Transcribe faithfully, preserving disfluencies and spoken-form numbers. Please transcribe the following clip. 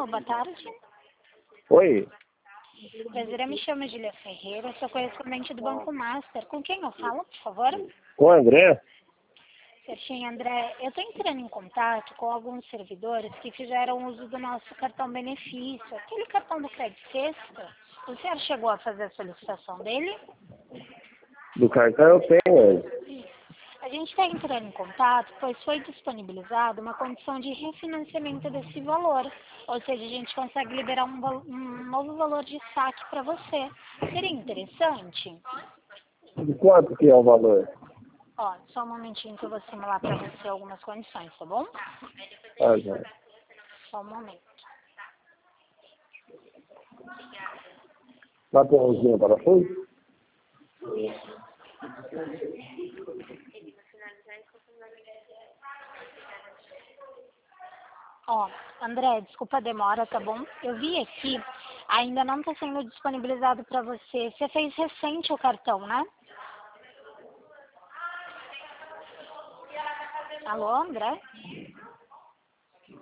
boa tarde. Oi, Prazer, eu me chamo Julia Ferreira, sou correspondente do Banco Master. Com quem eu falo, por favor? com o André? Certinho, André. Eu estou entrando em contato com alguns servidores que fizeram uso do nosso cartão benefício, aquele cartão do Crédito Sexta. O senhor chegou a fazer a solicitação dele? Do cartão eu tenho ele. A gente está entrando em contato, pois foi disponibilizada uma condição de refinanciamento desse valor. Ou seja, a gente consegue liberar um, val- um novo valor de saque para você. Seria interessante? De quanto que é o valor? Ó, só um momentinho que eu vou simular para você algumas condições, tá bom? Ah, já. Só um momento. Dá pra usar o parafuso? Ó, André, desculpa a demora, tá bom? Eu vi aqui, ainda não está sendo disponibilizado para você. Você fez recente o cartão, né? Alô, André?